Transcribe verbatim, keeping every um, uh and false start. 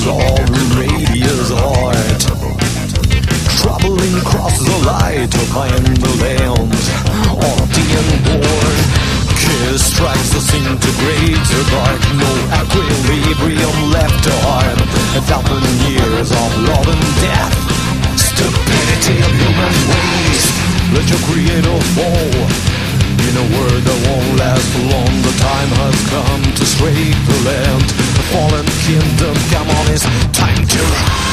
is all radius art. Traveling across the light to find the land of the unborn. Kiss strikes disintegrates the dark. No equilibrium left to harm. A thousand years of love and death. Stupidity of human ways. Let your creator fall in a world that won't last long. The time has come to scrape the land. The fallen kingdom, come on, it's time to rise.